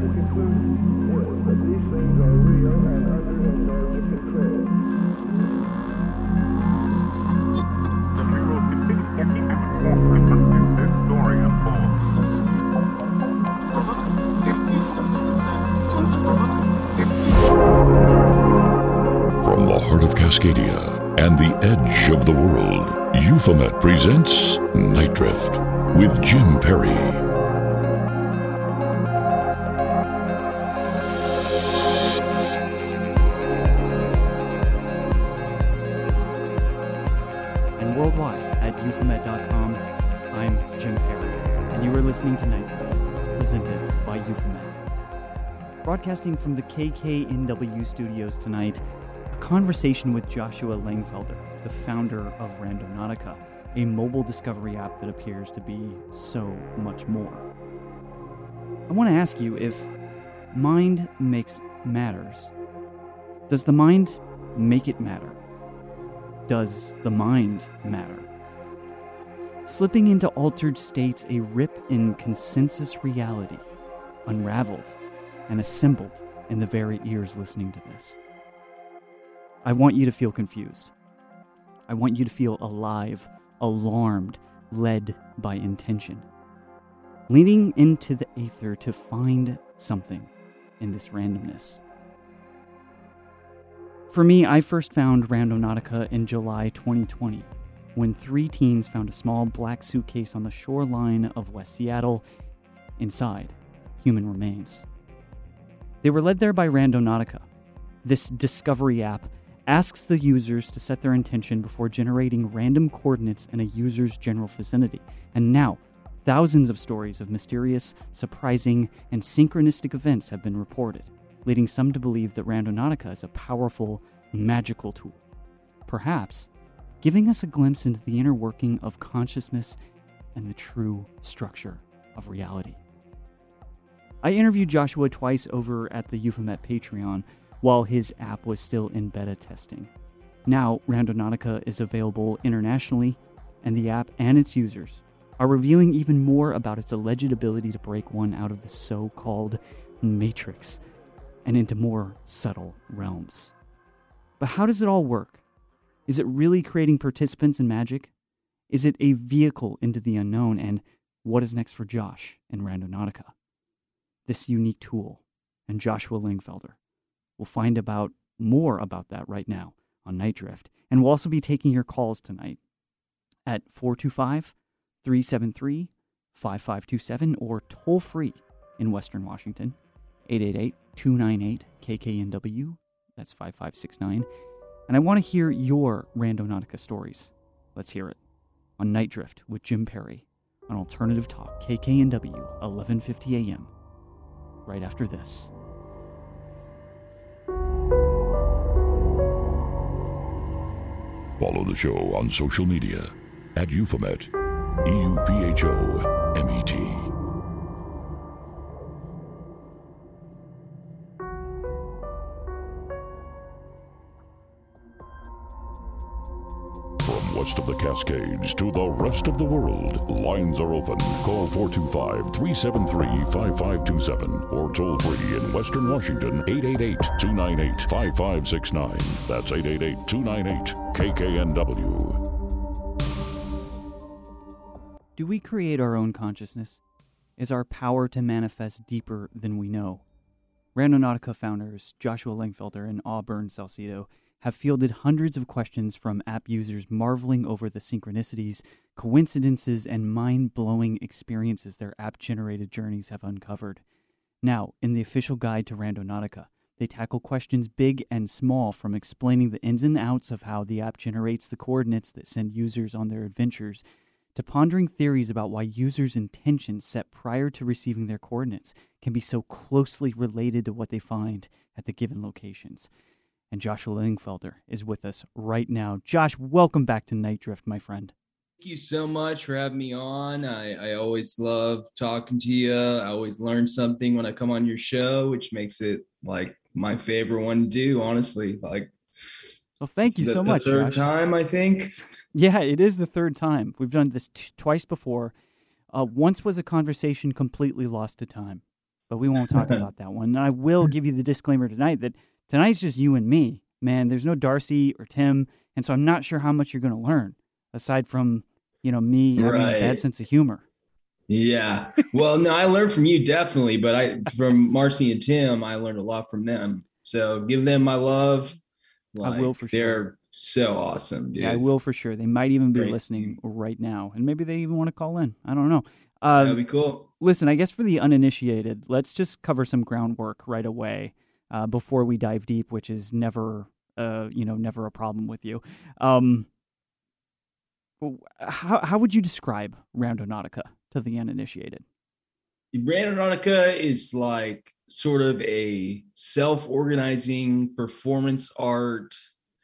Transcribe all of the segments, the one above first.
From the heart of Cascadia and the edge of the world, Euphomet presents Night Drift with Jim Perry. And worldwide at euphomet.com, I'm Jim Perry, and you are listening to Night Drift, presented by Euphomet. Broadcasting from the KKNW studios tonight, a conversation with Joshua Langfelder, the founder of Randonautica, a mobile discovery app that appears to be so much more. I want to ask you, if mind makes matters, does the mind make it matter? Does the mind matter? Slipping into altered states, a rip in consensus reality, unraveled and assembled in the very ears listening to this. I want you to feel confused. I want you to feel alive, alarmed, led by intention. Leaning into the aether to find something in this randomness. For me, I first found Randonautica in July 2020, when 3 teens found a small black suitcase on the shoreline of West Seattle. Inside, human remains. They were led there by Randonautica. This discovery app asks the users to set their intention before generating random coordinates in a user's general vicinity. And now, thousands of stories of mysterious, surprising, and synchronistic events have been reported, leading some to believe that Randonautica is a powerful, magical tool. Perhaps giving us a glimpse into the inner working of consciousness and the true structure of reality. I interviewed Joshua twice over at the Euphomet Patreon while his app was still in beta testing. Now, Randonautica is available internationally, and the app and its users are revealing even more about its alleged ability to break one out of the so-called matrix and into more subtle realms. But how does it all work? Is it really creating participants in magic? Is it a vehicle into the unknown? And what is next for Josh and Randonautica? This unique tool, and Joshua Langfelder. We'll find out more about that right now on Night Drift. And we'll also be taking your calls tonight at 425-373-5527 or toll free in Western Washington, 888-298-KKNW. That's 5569. And I want to hear your Randonautica stories. Let's hear it on Night Drift with Jim Perry on Alternative Talk, KKNW, 1150 AM. Right after this. Follow the show on social media at Euphomet, EUPHOMET. From west of the Cascades to the rest of the world, lines are open. Call 425-373-5527 or toll free in Western Washington, 888-298-5569. That's 888-298-KKNW. Do we create our own consciousness? Is our power to manifest deeper than we know? Randonautica founders Joshua Langfelder and Auburn Salcido have fielded hundreds of questions from app users marveling over the synchronicities, coincidences, and mind-blowing experiences their app-generated journeys have uncovered. Now, in the official guide to Randonautica, they tackle questions big and small, from explaining the ins and outs of how the app generates the coordinates that send users on their adventures, to pondering theories about why users' intentions set prior to receiving their coordinates can be so closely related to what they find at the given locations. And Joshua Langfelder is with us right now. Josh, welcome back to Night Drift, my friend. Thank you so much for having me on. I always love talking to you. I always learn something when I come on your show, which makes it like my favorite one to do, honestly. Like, well, thank you so much. The third Josh. time, I think. Yeah, it is the third time. We've done this twice before. Once was a conversation completely lost to time. but we won't talk about that one. And I will give you the disclaimer tonight that tonight's just you and me, man. There's no Darcy or Tim, and so I'm not sure how much you're going to learn aside from, me having a bad sense of humor. Yeah. Well, no, I learned from you definitely, but from Marcy and Tim, I learned a lot from them. So give them my love. I will for sure. They're so awesome, dude. Yeah, I will for sure. They might even be listening right now, and maybe they even want to call in. I don't know. That'd be cool. Listen, I guess for the uninitiated, let's just cover some groundwork right away before we dive deep, which is never a problem with you. How would you describe Randonautica to the uninitiated? Randonautica is like sort of a self-organizing performance art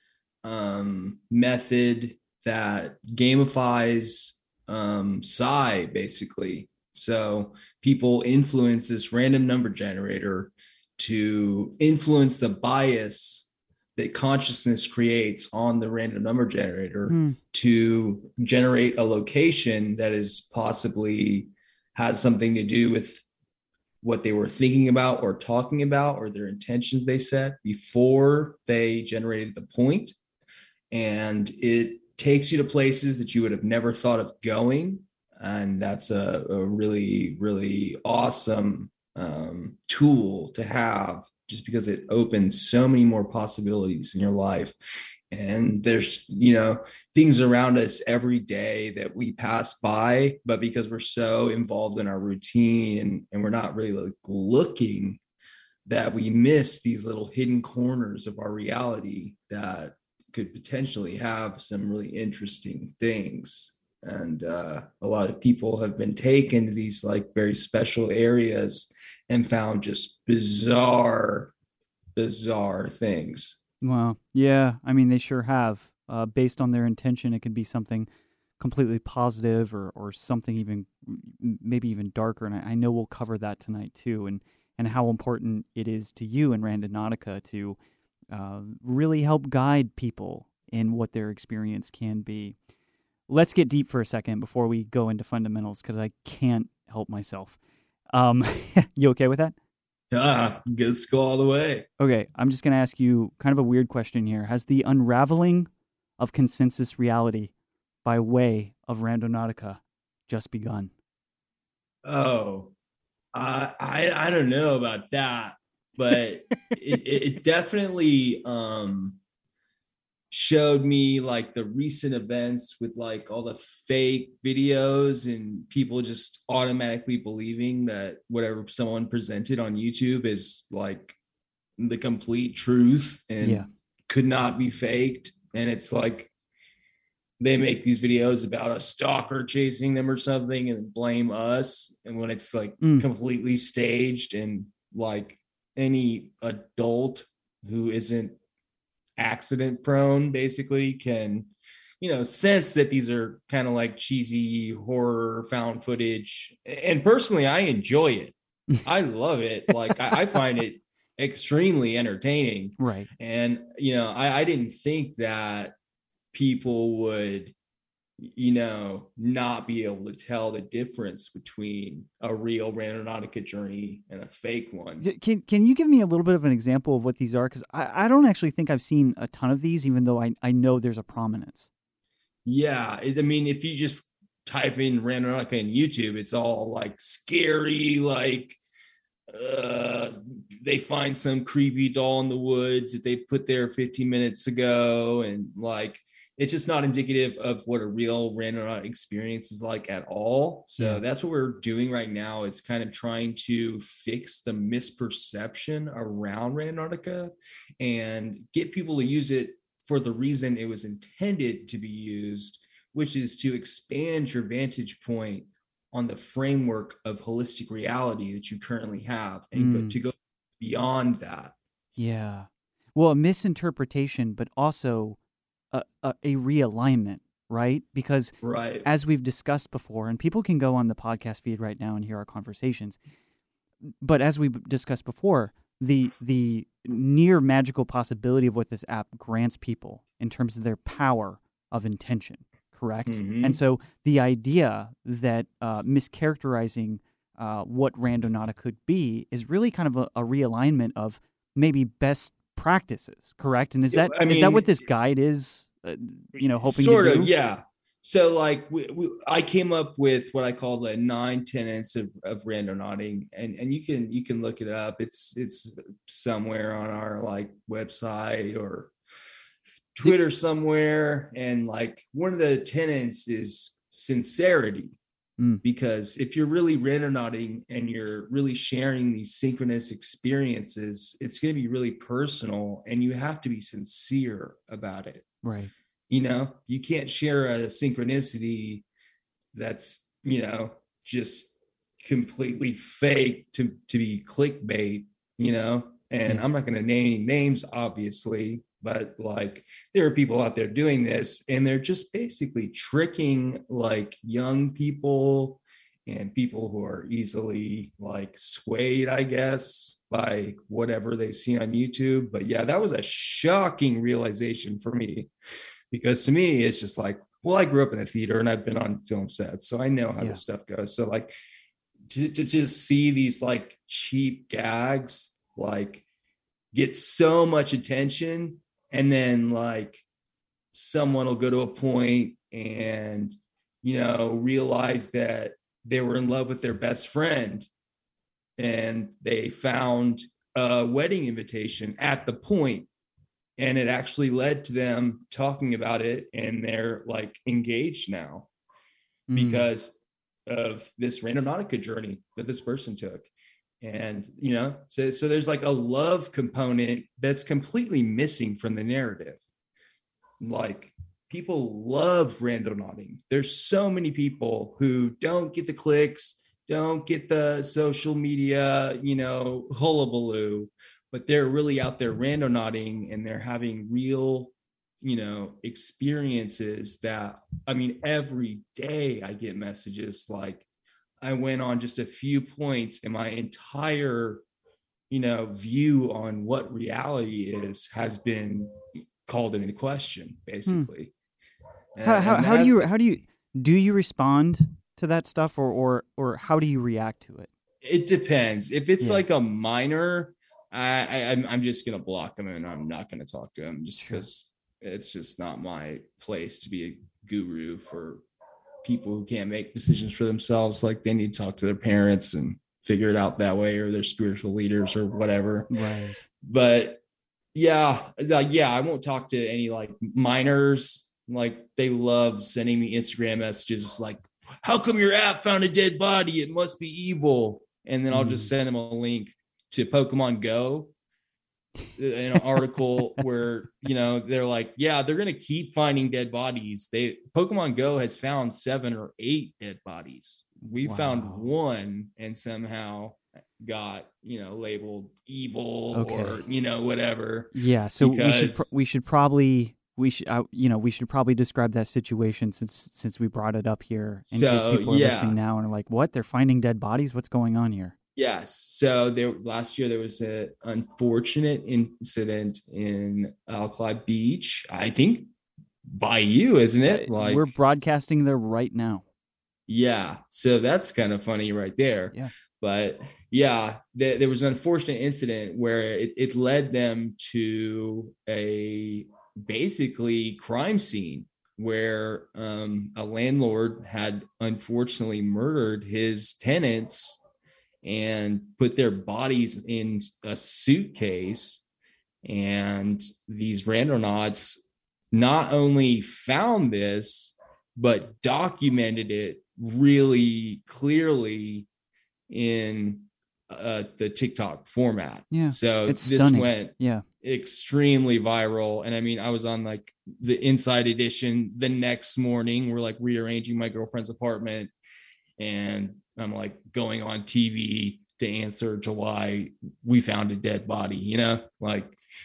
method that gamifies psi, basically. So people influence this random number generator to influence the bias that consciousness creates on the random number generator to generate a location that is possibly has something to do with what they were thinking about or talking about, or their intentions they set before they generated the point. And it takes you to places that you would have never thought of going. And that's a really, really awesome tool to have, just because it opens so many more possibilities in your life. And there's, things around us every day that we pass by, but because we're so involved in our routine and we're not really looking, that we miss these little hidden corners of our reality that could potentially have some really interesting things. And a lot of people have been taken to these like very special areas and found just bizarre things. Wow. Yeah. I mean, they sure have. Based on their intention, it could be something completely positive or something even, maybe even darker. And I know we'll cover that tonight too, and how important it is to you and Randonautica to really help guide people in what their experience can be. Let's get deep for a second before we go into fundamentals, because I can't help myself. You okay with that? Let's go all the way. Okay, I'm just going to ask you kind of a weird question here. Has the unraveling of consensus reality by way of Randonautica just begun? Oh, I don't know about that, but it definitely showed me like the recent events with like all the fake videos and people just automatically believing that whatever someone presented on YouTube is like the complete truth and could not be faked. And it's like they make these videos about a stalker chasing them or something and blame us. And when it's like completely staged, and like any adult who isn't accident prone basically can sense that these are kind of like cheesy horror found footage. And personally, I enjoy it. I love it. Like I find it extremely entertaining, right? And I didn't think that people would not be able to tell the difference between a real Randonautica journey and a fake one. Can you give me a little bit of an example of what these are? Because I don't actually think I've seen a ton of these, even though I know there's a prominence. Yeah. If you just type in Randonautica in YouTube, it's all like scary, like they find some creepy doll in the woods that they put there 15 minutes ago, and like it's just not indicative of what a real Randonautica experience is like at all. So that's what we're doing right now, is kind of trying to fix the misperception around Randonautica and get people to use it for the reason it was intended to be used, which is to expand your vantage point on the framework of holistic reality that you currently have, and to go beyond that. Yeah. Well, a misinterpretation, but also a realignment, right? Because as we've discussed before, and people can go on the podcast feed right now and hear our conversations, but as we discussed before, the near magical possibility of what this app grants people in terms of their power of intention, correct? Mm-hmm. And so the idea that mischaracterizing what Randonautica could be is really kind of a realignment of maybe best practices, correct? And is that what this guide is, hoping sort to do? of, yeah. So like I came up with what I call the 9 tenets of randonauting, and you can look it up. It's somewhere on our like website or Twitter somewhere. And like one of the tenets is sincerity. Because if you're really randonauting and you're really sharing these synchronous experiences, it's going to be really personal, and you have to be sincere about it. Right. You can't share a synchronicity that's, just completely fake to be clickbait, and I'm not going to name any names, obviously, but like there are people out there doing this, and they're just basically tricking like young people and people who are easily like swayed, I guess, by whatever they see on YouTube. But yeah, that was a shocking realization for me, because to me, it's just like, well, I grew up in the theater and I've been on film sets, so I know how this stuff goes. So like to just see these like cheap gags like get so much attention, and then like someone will go to a point and realize that they were in love with their best friend, and they found a wedding invitation at the point, and it actually led to them talking about it, and they're like engaged now because of this Randonautica journey that this person took. And so there's like a love component that's completely missing from the narrative. Like people love randonauting. There's so many people who don't get the clicks, don't get the social media, hullabaloo, but they're really out there randonauting, and they're having real, experiences that, I mean, every day I get messages like, I went on just a few points, and my entire, view on what reality is has been called into question, basically. How do you respond to that stuff, or how do you react to it? It depends. If it's like a minor, I'm just gonna block them, and I'm not gonna talk to them, just because it's just not my place to be a guru for people who can't make decisions for themselves. Like they need to talk to their parents and figure it out that way, or their spiritual leaders or whatever. Right. But yeah, I won't talk to any like minors. Like they love sending me Instagram messages like, how come your app found a dead body? It must be evil. And then I'll just send them a link to Pokemon Go, in an article where they're like, yeah, they're gonna keep finding dead bodies. Pokemon Go has found 7 or 8 dead bodies. We found one and somehow got labeled evil, or whatever. Yeah, so we should probably describe that situation since we brought it up here, in case people are listening now and are like, what, they're finding dead bodies? What's going on here? Yes. So last year there was an unfortunate incident in Alkali Beach. I think by you, isn't it? Like we're broadcasting there right now. Yeah. So that's kind of funny right there. Yeah. But yeah, there was an unfortunate incident where it led them to a basically crime scene where a landlord had unfortunately murdered his tenants and put their bodies in a suitcase. And these randonauts not only found this, but documented it really clearly in the TikTok format. Yeah. So it's this stunning. went extremely viral. And I mean, I was on like the Inside Edition the next morning. We're like rearranging my girlfriend's apartment, and I'm like going on TV to answer July, we found a dead body, like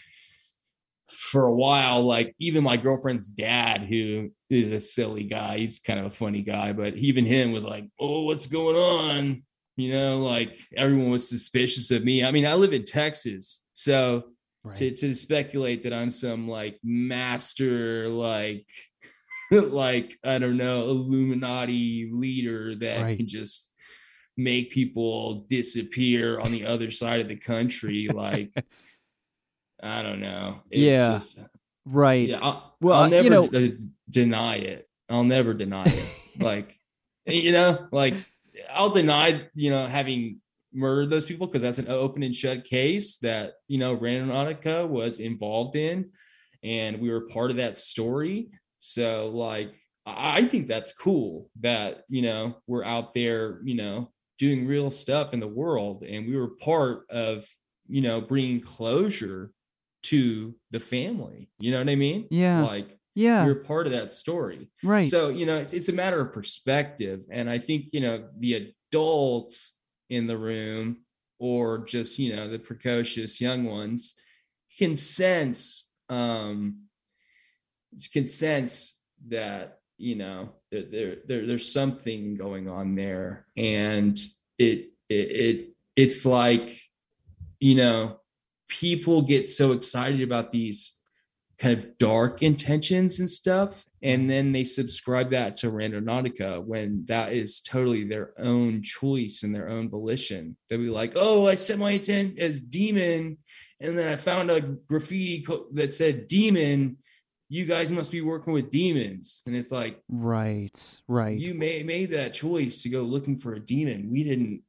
for a while, like even my girlfriend's dad, who is a silly guy, he's kind of a funny guy, but even him was like, oh, what's going on? Like everyone was suspicious of me. I mean, I live in Texas, so to speculate that I'm some like master, like I don't know, Illuminati leader that can just make people disappear on the other side of the country. Like, I don't know. It's just right. Yeah, I'll never deny it. I'll never deny it. Like, like I'll deny, having murdered those people, because that's an open and shut case that, Randonautica was involved in, and we were part of that story. So like, I think that's cool that, we're out there, doing real stuff in the world, and we were part of, bringing closure to the family. You know what I mean? Yeah. Like, yeah, we're part of that story. Right. So, it's a matter of perspective. And I think, the adults in the room, or just, the precocious young ones, can sense that, there's something going on there. And it's like, people get so excited about these kind of dark intentions and stuff, and then they subscribe that to Randonautica, when that is totally their own choice and their own volition. They'll be like, oh, I set my intent as demon, and then I found a graffiti that said demon. You guys must be working with demons. And it's like, right. You made that choice to go looking for a demon. We didn't,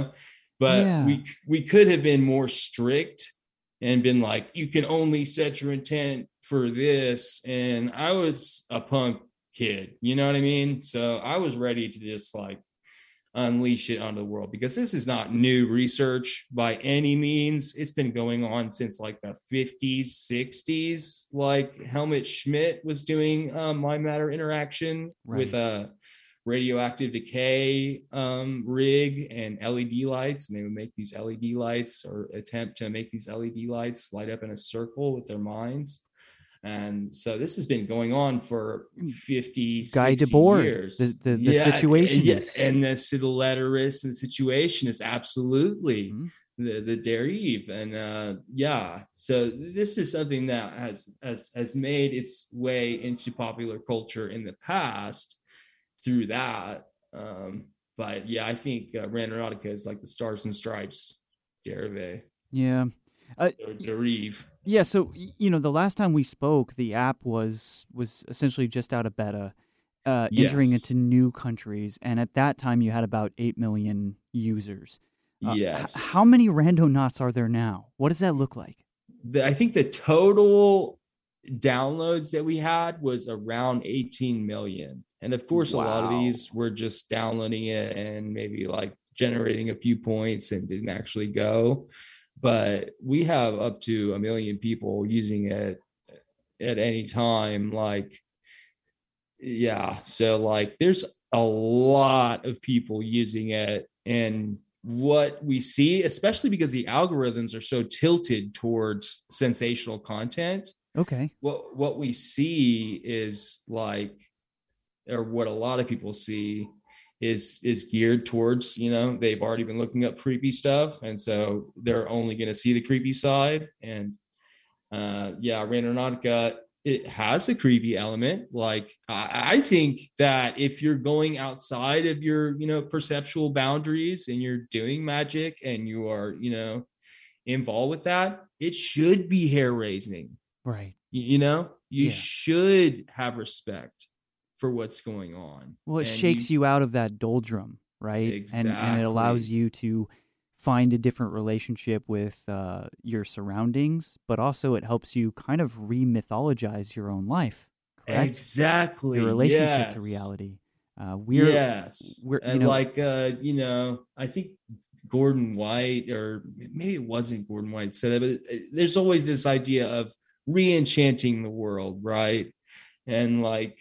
but we could have been more strict and been like, you can only set your intent for this. And I was a punk kid, you know what I mean? So I was ready to just like unleash it onto the world, because this is not new research by any means. It's been going on since like the 50s, 60s. Like Helmut Schmidt was doing my matter interaction with a radioactive decay rig and LED lights, and they would make these LED lights, or attempt to make these LED lights light up in a circle with their minds. And so this has been going on for 50, Guy 60 Debord, years. The situationist. And the letterist and the situationist, absolutely. The derive. And so this is something that has made its way into popular culture in the past through that. But yeah, I think Randonautica is like the Stars and Stripes derive. Yeah. Derive. Yeah, so the last time we spoke, the app was essentially just out of beta, entering into new countries, and at that time you had about 8 million users. Yes. How many Randonauts are there now? What does that look like? I think the total downloads that we had was around 18 million. And of course, a lot of these were just downloading it and maybe like generating a few points and didn't actually go. But we have up to 1 million people using it at any time. Like, yeah. So like there's a lot of people using it. And what we see, especially because the algorithms are so tilted towards sensational content. Okay. What we see is like, or what a lot of people see is geared towards, they've already been looking up creepy stuff. And so they're only going to see the creepy side. And Randonautica, it has a creepy element. Like, I think that if you're going outside of your, perceptual boundaries and you're doing magic and you are, involved with that, it should be hair raising. Right. You should have respect for what's going on. Well, it shakes you out of that doldrum, right? Exactly. And it allows you to find a different relationship with your surroundings, but also it helps you kind of re-mythologize your own life, correct? Exactly. Your relationship to reality. I think Gordon White, or maybe it wasn't Gordon White said that, but there's always this idea of re-enchanting the world, right? And like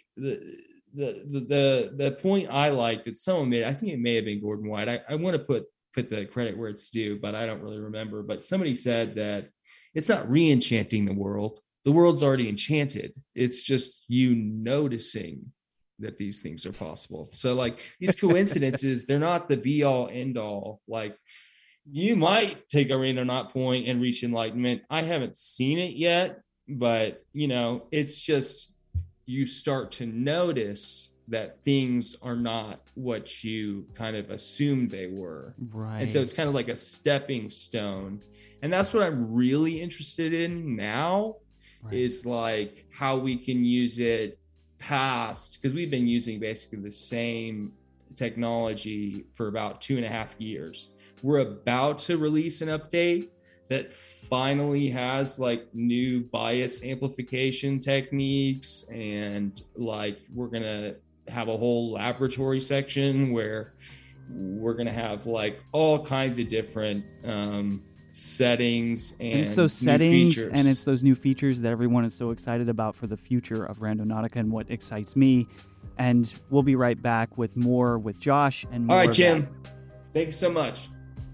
the point I liked that someone made, I think it may have been Gordon White. I want to put the credit where it's due, but I don't really remember. But somebody said that it's not re-enchanting the world. The world's already enchanted. It's just you noticing that these things are possible. So like these coincidences, they're not the be all end all. Like you might take a Randonaut point and reach enlightenment. I haven't seen it yet, but it's just, you start to notice that things are not what you kind of assumed they were. Right. And so it's kind of like a stepping stone. And that's what I'm really interested in now, is like how we can use it past, because we've been using basically the same technology for about 2.5 years. We're about to release an update that finally has like new bias amplification techniques, and like we're gonna have a whole laboratory section where we're gonna have like all kinds of different settings and it's those settings and it's those new features that everyone is so excited about for the future of Randonautica and what excites me. And we'll be right back with more with Josh and more. All right, Jim. Thanks so much.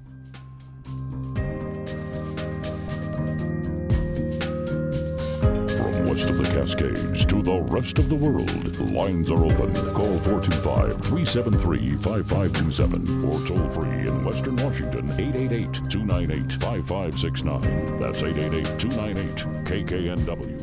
West of the Cascades to the rest of the world, lines are open. Call 425-373-5527 or toll free in Western Washington, 888-298-5569. That's 888-298-KKNW.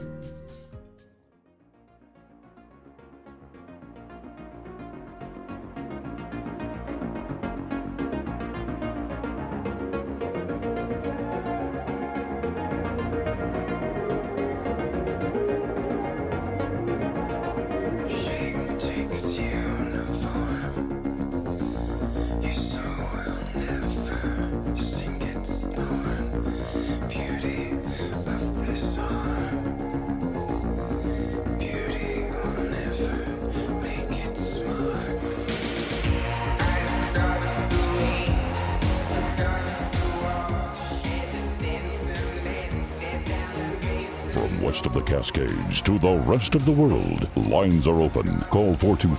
West of the Cascades to the rest of the world, lines are open. Call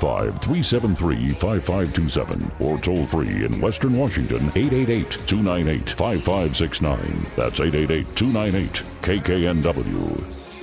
425-373-5527 or toll free in Western Washington, 888-298-5569. That's 888-298-KKNW.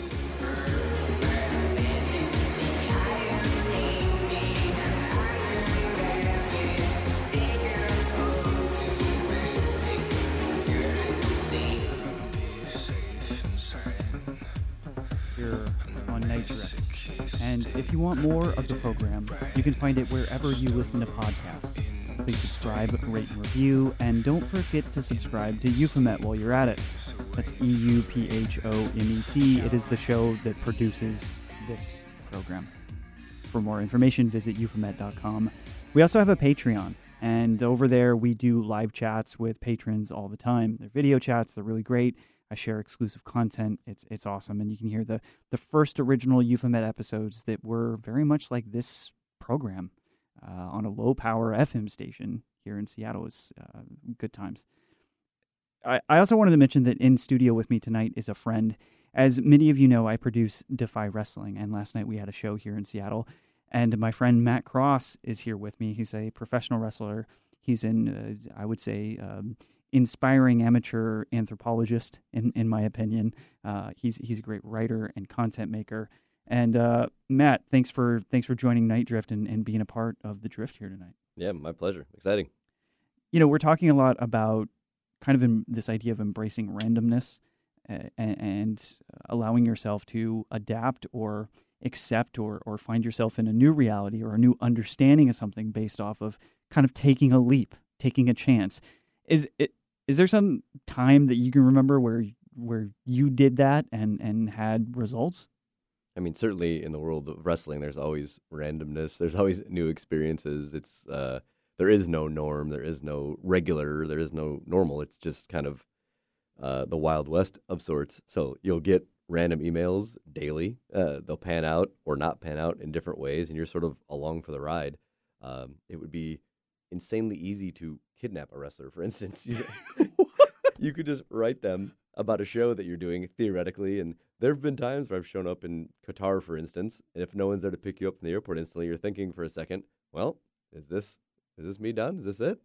If you want more of the program, you can find it wherever you listen to podcasts. Please subscribe, rate, and review, and don't forget to subscribe to Euphomet while you're at it. That's EUPHOMET. It is the show that produces this program. For more information, visit euphomet.com. We also have a Patreon, and over there we do live chats with patrons all the time. They're video chats, they're really great. I share exclusive content. It's awesome. And you can hear the first original Euphomet episodes that were very much like this program on a low-power FM station here in Seattle. Is good times. I also wanted to mention that in studio with me tonight is a friend. As many of you know, I produce Defy Wrestling, and last night we had a show here in Seattle. And my friend Matt Cross is here with me. He's a professional wrestler. He's I would say... inspiring amateur anthropologist, in my opinion. He's a great writer and content maker. And Matt, thanks for joining Night Drift and being a part of the Drift here tonight. Yeah, my pleasure. Exciting. You know, we're talking a lot about kind of this idea of embracing randomness and allowing yourself to adapt or accept or find yourself in a new reality or a new understanding of something based off of kind of taking a leap, taking a chance. Is there some time that you can remember where you did that and had results? I mean, certainly in the world of wrestling, there's always randomness. There's always new experiences. It's there is no norm. There is no regular. There is no normal. It's just kind of the Wild West of sorts. So you'll get random emails daily. They'll pan out or not pan out in different ways, and you're sort of along for the ride. It would be insanely easy to kidnap a wrestler, for instance. You could just write them about a show that you're doing theoretically, and there have been times where I've shown up in Qatar, for instance, and if no one's there to pick you up from the airport instantly, you're thinking for a second, well, is this me done? Is this it?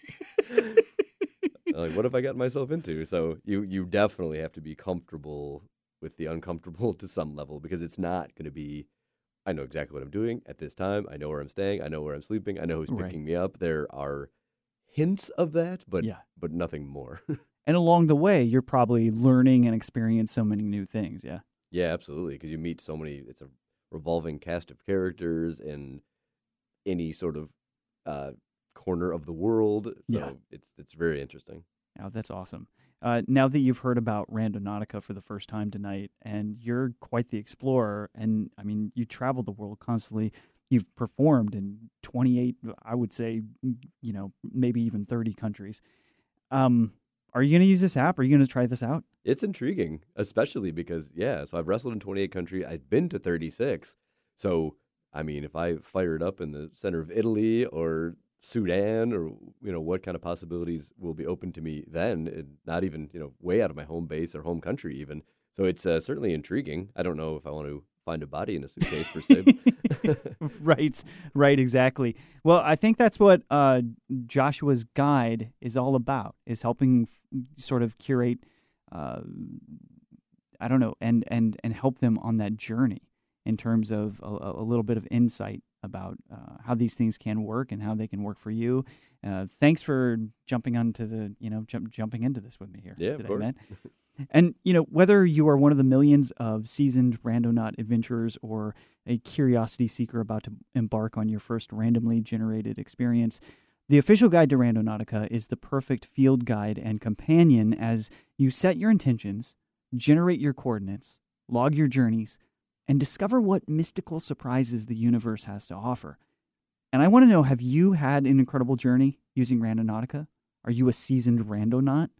Like, what have I gotten myself into? So you definitely have to be comfortable with the uncomfortable to some level, because it's not going to be, I know exactly what I'm doing at this time. I know where I'm staying. I know where I'm sleeping. I know who's picking me up. There are hints of that, but nothing more. And along the way, you're probably learning and experiencing so many new things, yeah? Yeah, absolutely, because you meet so many. It's a revolving cast of characters in any sort of corner of the world. So Yeah. it's very interesting. Oh, that's awesome. Now that you've heard about Randonautica for the first time tonight, and you're quite the explorer, and I mean, you travel the world constantly. You've performed in 28, I would say, maybe even 30 countries. Are you going to use this app? Are you going to try this out? It's intriguing, especially because, so I've wrestled in 28 countries. I've been to 36. So, I mean, if I fire it up in the center of Italy or Sudan, or, what kind of possibilities will be open to me then, and not even, way out of my home base or home country even. So it's certainly intriguing. I don't know if I want to find a body in a suitcase per se. Right, exactly. Well, I think that's what Joshua's guide is all about, is helping sort of curate, I don't know, and help them on that journey in terms of a little bit of insight about how these things can work and how they can work for you. Thanks for jumping onto the, jumping into this with me here Yeah, today, of course. man. And, whether you are one of the millions of seasoned randonaut adventurers or a curiosity seeker about to embark on your first randomly generated experience, the official guide to Randonautica is the perfect field guide and companion as you set your intentions, generate your coordinates, log your journeys, and discover what mystical surprises the universe has to offer. And I want to know, have you had an incredible journey using Randonautica? Are you a seasoned randonaut?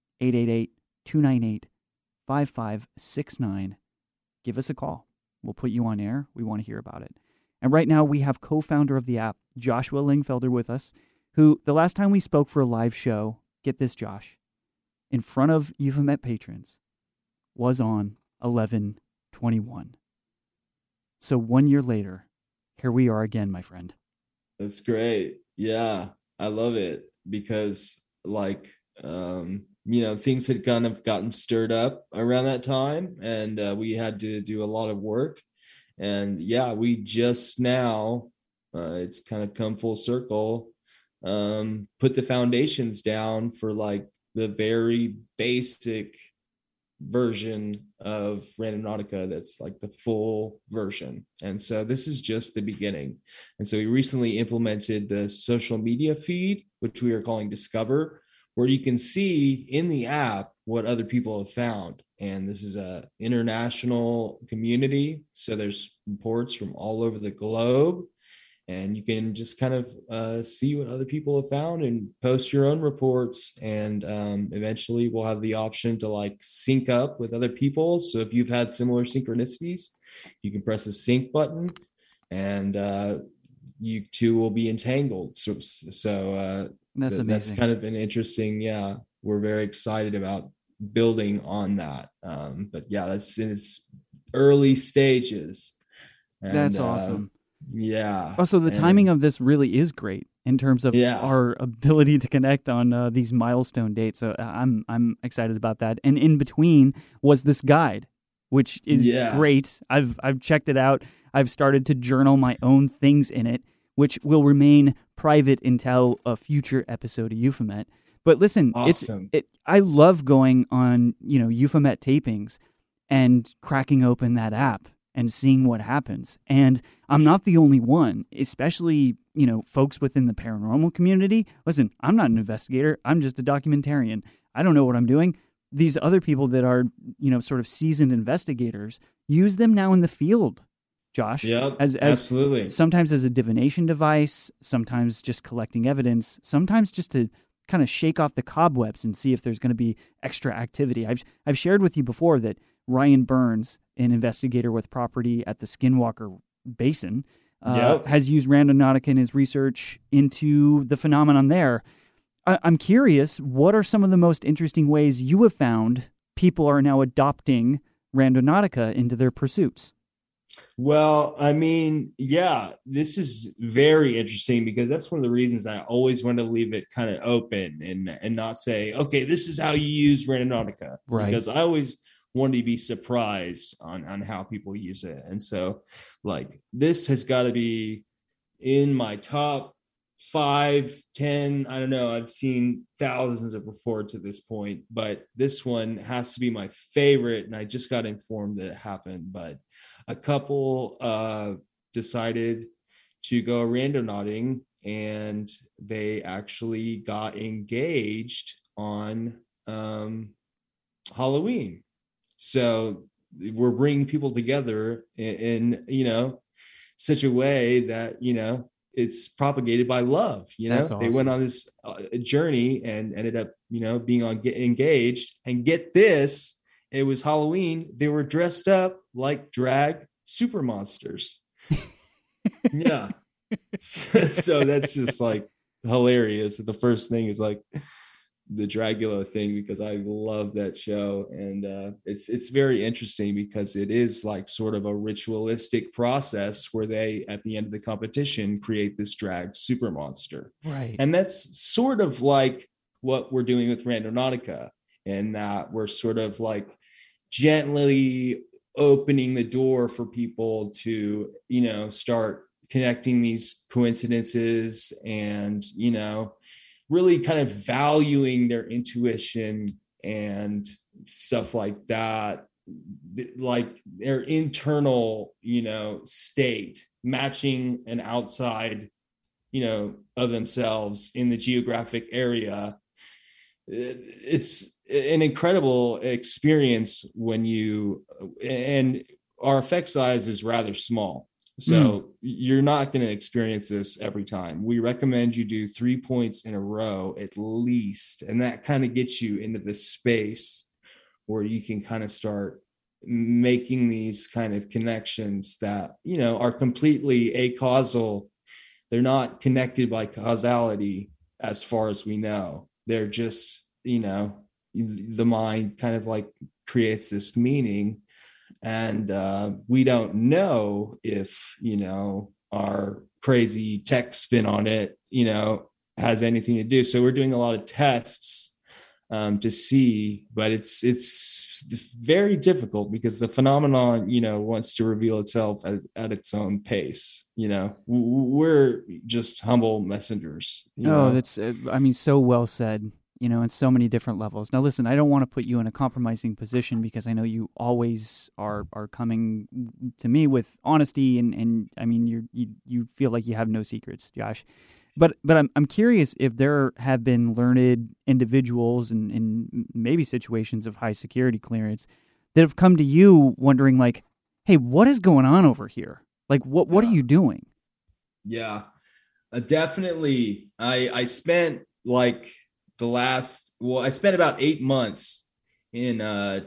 888-298-5569. Give us a call. We'll put you on air. We want to hear about it. And right now we have co-founder of the app, Joshua Lingfelder, with us, who the last time we spoke for a live show, get this, Josh, in front of Euphomet patrons, was on 11/21. So 1 year later, here we are again, my friend. That's great. Yeah, I love it because things had kind of gotten stirred up around that time, and we had to do a lot of work. And we just now, it's kind of come full circle, put the foundations down for like the very basic version of Randonautica that's like the full version. And so this is just the beginning. And so we recently implemented the social media feed, which we are calling Discover, where you can see in the app what other people have found. And this is a international community, so there's reports from all over the globe, and you can just kind of see what other people have found and post your own reports. And eventually we'll have the option to like sync up with other people. So if you've had similar synchronicities, you can press the sync button, and you two will be entangled. So That's amazing. That's kind of an interesting, we're very excited about building on that. But that's in its early stages. And, that's awesome. Yeah. Also, the timing of this really is great in terms of our ability to connect on these milestone dates. So I'm excited about that. And in between was this guide, which is great. I've checked it out. I've started to journal my own things in it, which will remain private until a future episode of Euphomet. But listen, awesome. I love going on, Euphomet tapings and cracking open that app and seeing what happens. And I'm not the only one, especially, folks within the paranormal community. Listen, I'm not an investigator. I'm just a documentarian. I don't know what I'm doing. These other people that are, sort of seasoned investigators use them now in the field, Josh. Yep, as absolutely. Sometimes as a divination device, sometimes just collecting evidence, sometimes just to kind of shake off the cobwebs and see if there's going to be extra activity. I've shared with you before that Ryan Burns, an investigator with property at the Skinwalker Basin, has used Randonautica in his research into the phenomenon there. I'm curious, what are some of the most interesting ways you have found people are now adopting Randonautica into their pursuits? Well, I mean, this is very interesting because that's one of the reasons I always want to leave it kind of open and not say, okay, this is how you use Randonautica. Right. Because I always wanted to be surprised on how people use it. And so like this has got to be in my top 5, 10, I don't know. I've seen thousands of reports at this point, but this one has to be my favorite. And I just got informed that it happened, but a couple decided to go randonauting, and they actually got engaged on Halloween. So we're bringing people together in such a way that, it's propagated by love. That's awesome. They went on this journey and ended up, being engaged. And get this, it was Halloween. They were dressed up like drag super monsters. Yeah. So that's just like hilarious. The first thing is like the Dracula thing, because I love that show, and it's very interesting because it is like sort of a ritualistic process where they, at the end of the competition, create this drag super monster, right? And that's sort of like what we're doing with Randonautica, and that we're sort of like gently opening the door for people to start connecting these coincidences and really kind of valuing their intuition and stuff like that, like their internal, state matching an outside, of themselves in the geographic area. It's an incredible experience and our effect size is rather small. So you're not going to experience this every time. We recommend you do 3 points in a row at least. And that kind of gets you into this space where you can kind of start making these kind of connections that, are completely acausal. They're not connected by causality as far as we know. They're just, the mind kind of like creates this meaning. And we don't know if, our crazy tech spin on it, has anything to do. So we're doing a lot of tests to see, but it's very difficult because the phenomenon, wants to reveal itself at its own pace. We're just humble messengers. That's, so well said. In so many different levels. Now, listen, I don't want to put you in a compromising position because I know you always are coming to me with honesty and I mean, you feel like you have no secrets, Josh. But I'm curious if there have been learned individuals and maybe situations of high security clearance that have come to you wondering like, hey, what is going on over here? Like, what are you doing? Yeah, definitely. I spent like I spent about 8 months in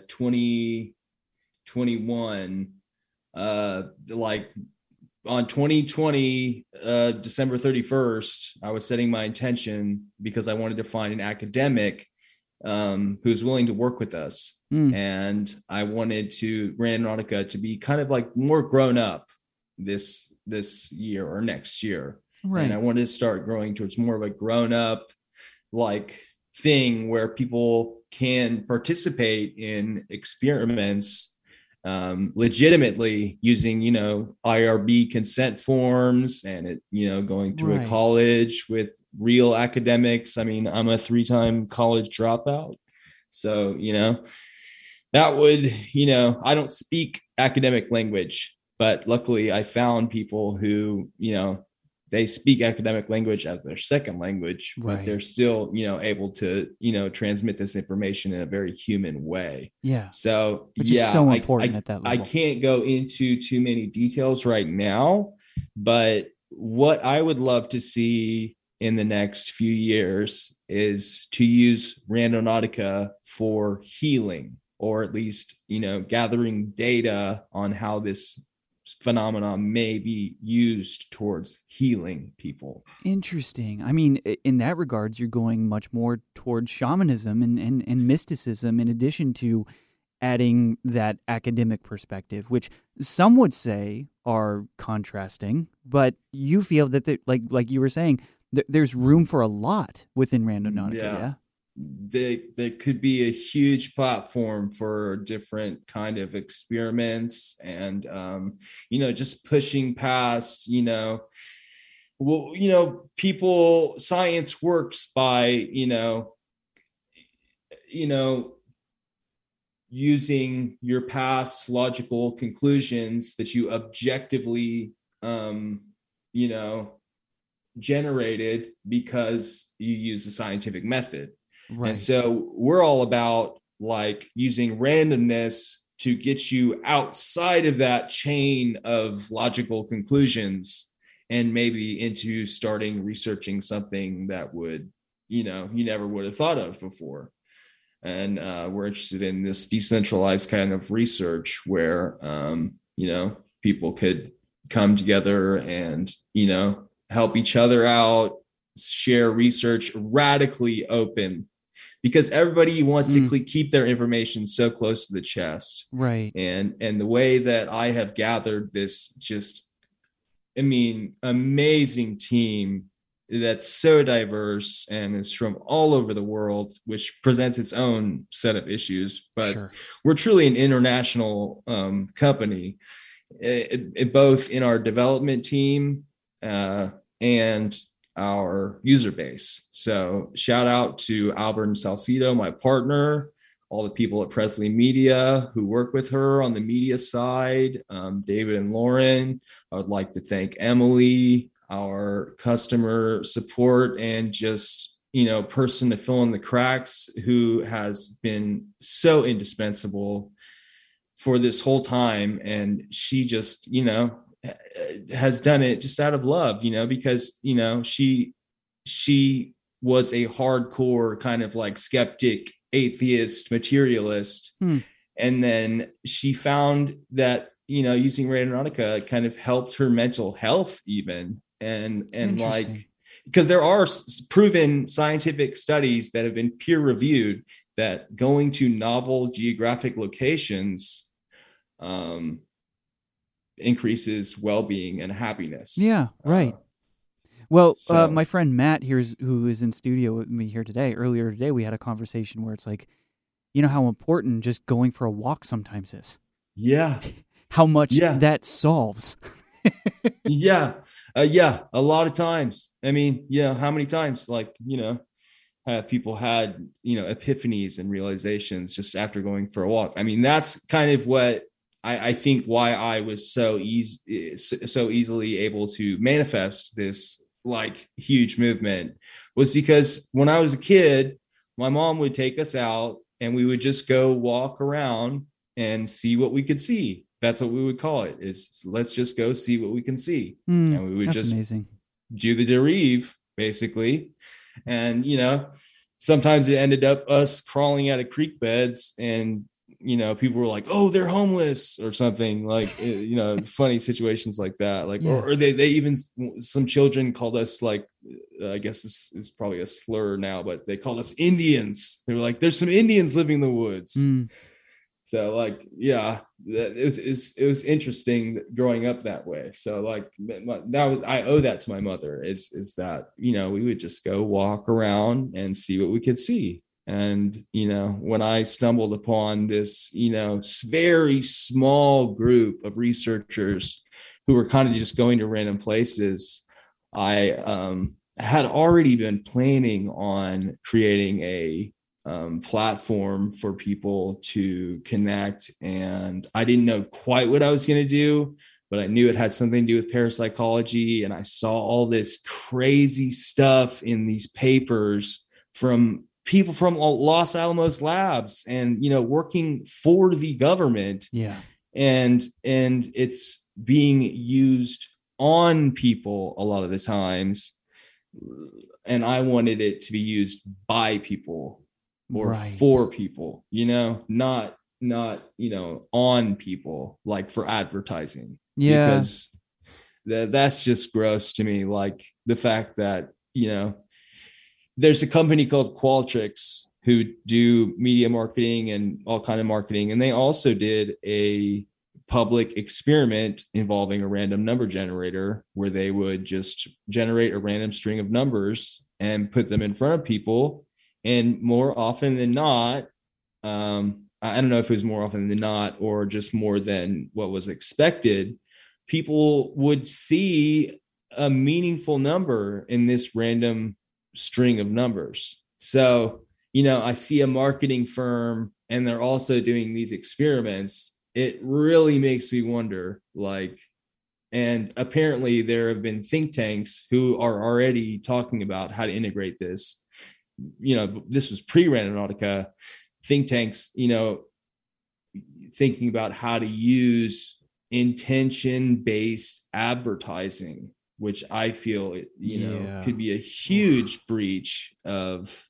2021, like on 2020, December 31st, I was setting my intention because I wanted to find an academic who's willing to work with us. And I wanted Randonautica to be kind of like more grown up this year or next year. Right. And I wanted to start growing towards more of a grown up like thing where people can participate in experiments legitimately using IRB consent forms and it going through a college with real academics. I mean, I'm a 3-time college dropout, so that would I don't speak academic language, but luckily I found people who they speak academic language as their second language, but they're still, able to, transmit this information in a very human way. Yeah. So, which is so important at that level. I can't go into too many details right now, but what I would love to see in the next few years is to use Randonautica for healing, or at least, gathering data on how this phenomenon may be used towards healing people. Interesting. I mean, in that regards, you're going much more towards shamanism and mysticism in addition to adding that academic perspective, which some would say are contrasting, but you feel that, like you were saying, there's room for a lot within Randonautica, yeah? There could be a huge platform for different kind of experiments and just pushing past well, science works by, you know, using your past logical conclusions that you objectively, you know, generated because you use the scientific method. Right. And so we're all about like using randomness to get you outside of that chain of logical conclusions and maybe into starting researching something that would, you never would have thought of before. And we're interested in this decentralized kind of research where, people could come together and, help each other out, share research, radically open, because everybody wants to keep their information so close to the chest. Right. And the way that I have gathered this amazing team that's so diverse and is from all over the world, which presents its own set of issues. But sure, we're truly an international company, both in our development team and our user base. So shout out to Albert and Salcido, my partner, all the people at Presley Media who work with her on the media side, David and Lauren. I would like to thank Emily, our customer support and just, person to fill in the cracks, who has been so indispensable for this whole time. And she just, has done it just out of love, because, she was a hardcore kind of like skeptic, atheist, materialist. And then she found that, using Randonautica kind of helped her mental health even. And like, because there are proven scientific studies that have been peer reviewed that going to novel geographic locations increases well-being and happiness. Yeah, right. My friend Matt here, who is in studio with me here today, earlier today, we had a conversation where it's like, how important just going for a walk sometimes is. Yeah. How much that solves. Yeah. A lot of times. I mean, how many times, like, have people had, epiphanies and realizations just after going for a walk. I mean, that's kind of what I think why I was so easily able to manifest this like huge movement, was because when I was a kid, my mom would take us out and we would just go walk around and see what we could see. That's what we would call it, is let's just go see what we can see. And we would just do the derive basically. And, sometimes it ended up us crawling out of creek beds and, people were like, oh, they're homeless or something, like, funny situations like that. Like, or they even, some children called us like, I guess this is probably a slur now, but they called us Indians. They were like, there's some Indians living in the woods. So like, it was interesting growing up that way. So like I owe that to my mother is that, we would just go walk around and see what we could see. And, when I stumbled upon this, very small group of researchers who were kind of just going to random places, I had already been planning on creating a platform for people to connect. And I didn't know quite what I was going to do, but I knew it had something to do with parapsychology. And I saw all this crazy stuff in these papers from people from Los Alamos labs and, working for the government. Yeah. And it's being used on people a lot of the times. And I wanted it to be used by people or for people, not, on people, like for advertising. Yeah. Because that's just gross to me. Like the fact that, there's a company called Qualtrics who do media marketing and all kind of marketing. And they also did a public experiment involving a random number generator where they would just generate a random string of numbers and put them in front of people. And more often than not, I don't know if it was more often than not or just more than what was expected, people would see a meaningful number in this random string of numbers. So, I see a marketing firm and they're also doing these experiments. It really makes me wonder, and apparently there have been think tanks who are already talking about how to integrate this. This was pre-Randonautica think tanks, thinking about how to use intention-based advertising, which I feel, could be a huge breach of,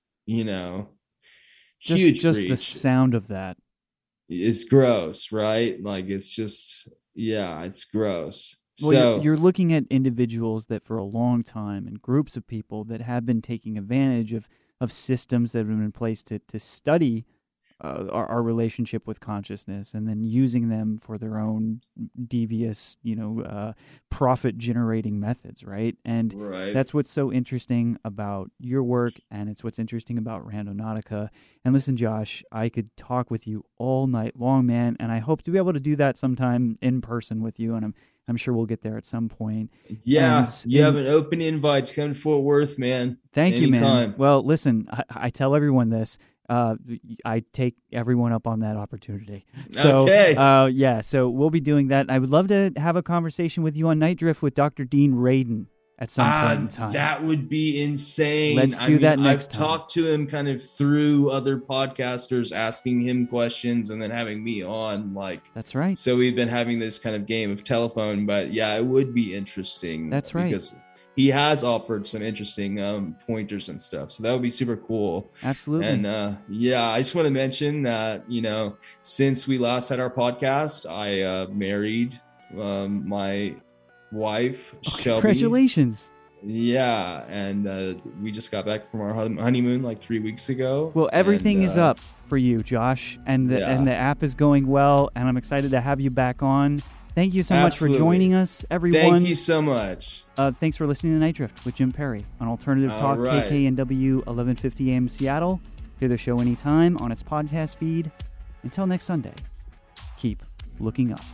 huge just breach. The sound of that is gross, right? It's just, it's gross. Well, so you're looking at individuals that for a long time and groups of people that have been taking advantage of systems that have been in place to study our relationship with consciousness, and then using them for their own devious, profit-generating methods, right? And that's what's so interesting about your work, and it's what's interesting about Randonautica. And listen, Josh, I could talk with you all night long, man, and I hope to be able to do that sometime in person with you, and I'm sure we'll get there at some point. Yeah, you have an open invite to come to Fort Worth, man. Thank you, man. Well, listen, I tell everyone this. I take everyone up on that opportunity. So, okay. So we'll be doing that. I would love to have a conversation with you on Night Drift with Dr. Dean Radin at some point in time. That would be insane. Let's do that next time. I've talked to him kind of through other podcasters, asking him questions and then having me on. That's right. So we've been having this kind of game of telephone, but yeah, it would be interesting. That's right. Because he has offered some interesting pointers and stuff. So that would be super cool. Absolutely. And I just want to mention that, since we last had our podcast, I married my wife, Shelby. Congratulations. Yeah. And we just got back from our honeymoon 3 weeks ago. Well, everything is up for you, Josh. And the app is going well. And I'm excited to have you back on. Thank you so much for joining us, everyone. Thank you so much. Thanks for listening to Night Drift with Jim Perry on Alternative Talk, KKNW 1150 AM Seattle. Hear the show anytime on its podcast feed. Until next Sunday, keep looking up.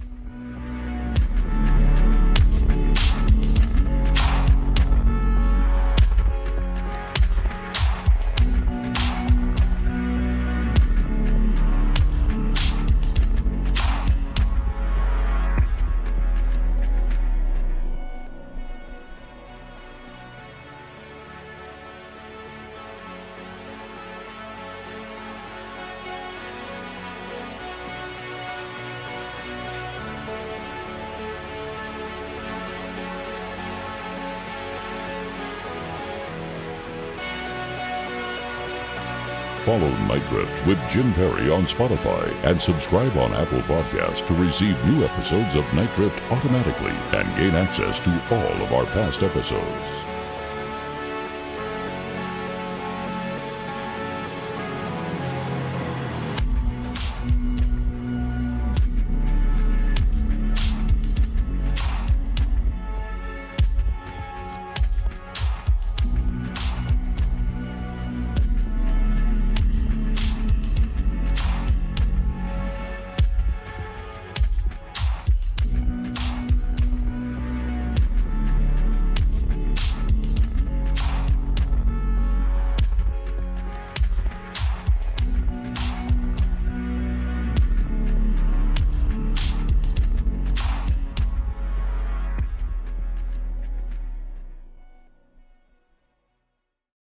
Follow Night Drift with Jim Perry on Spotify and subscribe on Apple Podcasts to receive new episodes of Night Drift automatically and gain access to all of our past episodes.